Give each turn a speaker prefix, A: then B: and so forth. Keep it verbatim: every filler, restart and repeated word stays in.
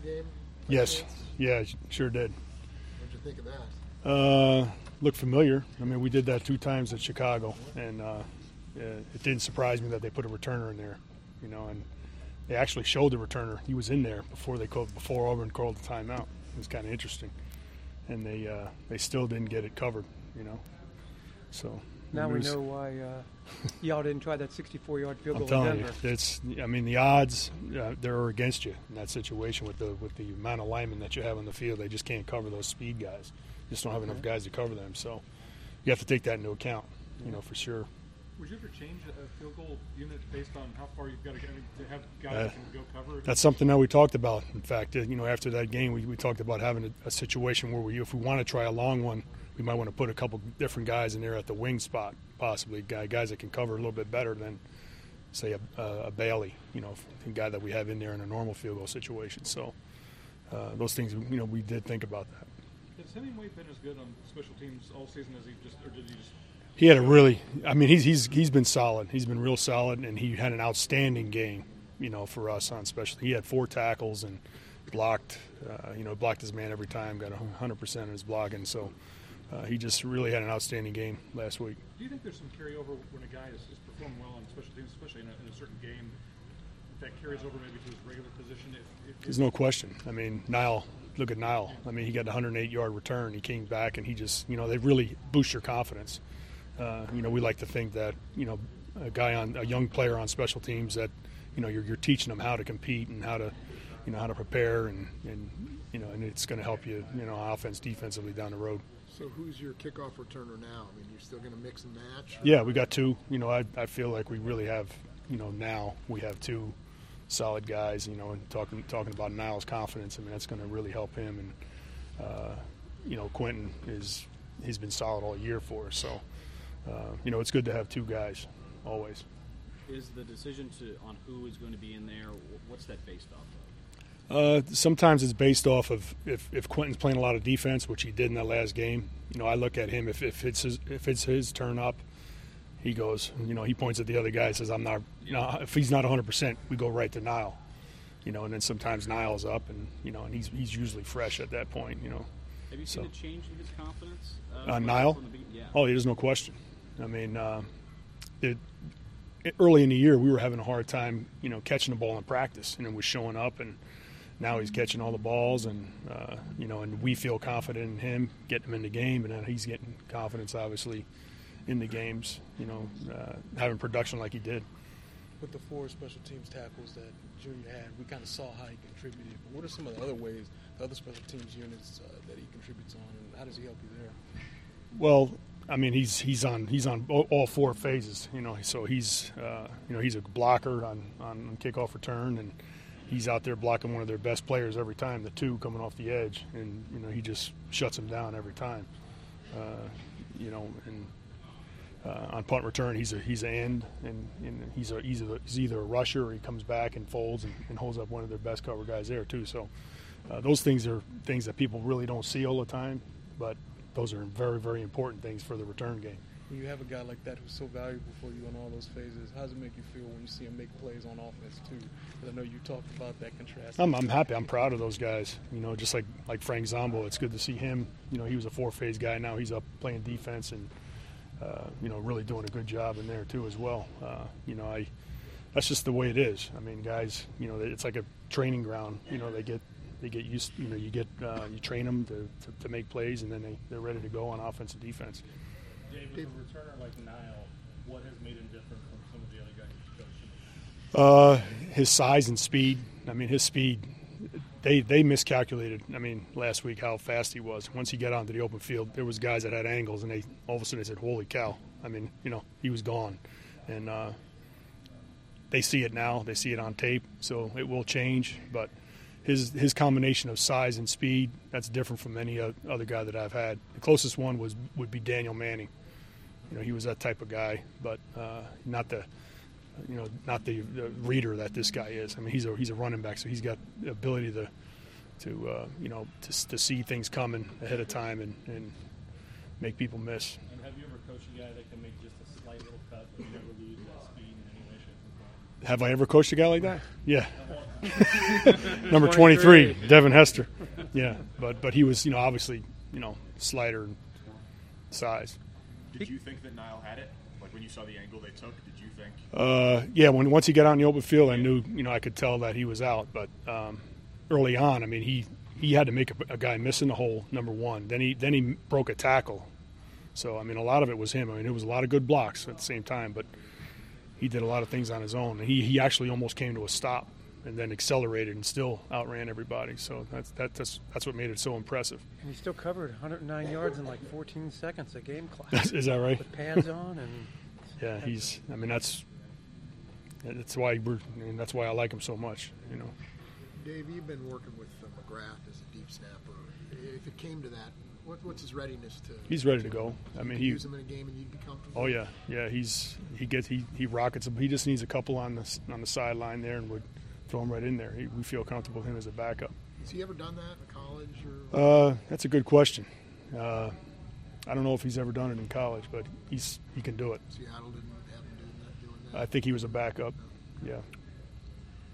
A: game?
B: Yes. Yeah, sure did.
A: What'd you think of that?
B: Uh, looked familiar. I mean, we did that two times at Chicago, and uh, it didn't surprise me that they put a returner in there, you know, and they actually showed the returner. He was in there before they called, before Auburn called the timeout. It was kind of interesting, and they uh, they still didn't get it covered, you know. So
C: now we
B: was,
C: know why uh, y'all didn't try that sixty-four yard field
B: I'm
C: goal in
B: telling
C: Denver.
B: you, it's. I mean, the odds uh, they're against you in that situation with the with the amount of linemen that you have on the field. They just can't cover those speed guys. Just don't have enough guys to cover them. So you have to take that into account, you know, for sure.
D: Would you ever change a field goal unit based on how far you've got to get to have guys
B: Uh,
D: that can go cover?
B: That's something that we talked about. In fact, uh, you know, after that game, we, we talked about having a, a situation where we, if we want to try a long one, we might want to put a couple different guys in there at the wing spot, possibly guy, guys that can cover a little bit better than, say, a, a Bailey, you know, a guy that we have in there in a normal field goal situation. So uh, those things, you know, we did think about that.
D: Has Hemingway been as good on special teams all season as he just, or did he just?
B: He had a really, I mean, he's he's he's been solid. He's been real solid, and he had an outstanding game, you know, for us on special. He had four tackles and blocked, uh, you know, blocked his man every time, got one hundred percent of his blocking. So uh, he just really had an outstanding game last week.
D: Do you think there's some carryover when a guy is, is performing well on special teams, especially in a, in a certain game, that carries over maybe to his regular position? If, if,
B: There's no question. I mean, Nile, look at Nile. I mean, he got a one hundred eight yard return. He came back, and he just, you know, they really boost your confidence. Uh, you know, we like to think that, you know, a guy on a young player on special teams that, you know, you're, you're teaching them how to compete and how to, you know, how to prepare and, and you know, and it's going to help you, you know, offense, defensively down the road.
A: So who's your kickoff returner now? I mean, you're still going to mix and match? Or?
B: Yeah, we got two. You know, I I feel like we really have, you know, now we have two solid guys. You know, and talking talking about Nile's confidence. I mean, that's going to really help him. And uh, you know, Quentin is he's been solid all year for us. So. Uh, you know, it's good to have two guys, always.
E: Is the decision to on who is going to be in there, what's that based off of?
B: Uh, sometimes it's based off of if, if Quentin's playing a lot of defense, which he did in that last game. You know, I look at him, if, if it's his, if it's his turn up, he goes, you know, he points at the other guy and says, I'm not, you know, if he's not one hundred percent, we go right to Nile. You know, and then sometimes Nile's up, and, you know, and he's he's usually fresh at that point, you know.
E: Have you
B: so.
E: seen a change in his confidence? Uh,
B: uh, Nile?
E: The, yeah.
B: Oh, there's no question. I mean, uh, it, it, early in the year, we were having a hard time, you know, catching the ball in practice, and it was showing up, and now he's catching all the balls, and, uh, you know, and we feel confident in him, getting him in the game, and then he's getting confidence, obviously, in the games, you know, uh, having production like he did.
F: With the four special teams tackles that Junior had, we kind of saw how he contributed. But what are some of the other ways, the other special teams units uh, that he contributes on, and how does he help you there?
B: Well, I mean, he's he's on he's on all four phases, you know. So he's uh, you know he's a blocker on, on kickoff return, and he's out there blocking one of their best players every time, the two coming off the edge, and you know he just shuts them down every time. Uh, you know, and uh, on punt return, he's a he's an end, and, and he's a he's, a, he's either a rusher or he comes back and folds and, and holds up one of their best cover guys there too. So uh, those things are things that people really don't see all the time, but those are very, very important things for the return game.
F: When you have a guy like that who's so valuable for you in all those phases, how does it make you feel when you see him make plays on offense too? Because I know you talked about that contrast.
B: I'm, I'm happy. I'm proud of those guys. You know, just like, like Frank Zombo, it's good to see him. You know, he was a four-phase guy. Now he's up playing defense and, uh, you know, really doing a good job in there too as well. Uh, you know, I that's just the way it is. I mean, guys, you know, it's like a training ground. You know, they get – They get used, you know, you get, uh, you train them to, to, to make plays, and then they, they're ready to go on offense and defense.
G: Dave, with a returner like Nile, what has made him different from some of the other guys you've coached?
B: Uh, his size and speed. I mean, his speed, they they miscalculated, I mean, last week how fast he was. Once he got onto the open field, there was guys that had angles, and they all of a sudden they said, holy cow. I mean, you know, he was gone. And uh, they see it now. They see it on tape, so it will change, but – His his combination of size and speed, that's different from any other guy that I've had. The closest one was would be Daniel Manning. You know, he was that type of guy, but uh, not the you know not the, the reader that this guy is. I mean, he's a he's a running back, so he's got the ability to to uh, you know to to see things coming ahead of time and, and make people miss.
G: And have you ever coached a guy that can make just a slight little cut but never lose that speed in any way, shape, or form?
B: Have I ever coached a guy like that? Yeah. Number twenty-three, Devin Hester. Yeah, but but he was, you know, obviously, you know, slider and size.
H: Did you think that Nile had it? Like when you saw the angle they took, did you think?
B: Uh, yeah, when once he got out in the open field, I knew, you know, I could tell that he was out. But um, early on, I mean, he, he had to make a, a guy miss in the hole, number one. Then he then he broke a tackle. So I mean, a lot of it was him. I mean, it was a lot of good blocks at the same time, but he did a lot of things on his own. And he he actually almost came to a stop and then accelerated and still outran everybody. So that's that, that's that's what made it so impressive.
C: And he still covered one hundred nine yards in like fourteen seconds a game class.
B: Is that right?
C: With pads on and.
B: Yeah, he's. I mean, that's that's why we're. I mean, that's why I like him so much. You know.
A: Dave, you've been working with uh, McGrath as a deep snapper. If it came to that, what, what's his readiness to?
B: He's ready to go. I mean, he
A: use him in a game and you'd be comfortable.
B: Oh yeah, yeah. He's he gets he he rockets him. He just needs a couple on the on the sideline there and would throw him right in there. He, we feel comfortable with him as a backup.
A: Has he ever done that in college or?
B: Uh, that's a good question. Uh, I don't know if he's ever done it in college, but he's he can do it.
A: Seattle didn't have him doing that. Doing that.
B: I think he was a backup. Yeah.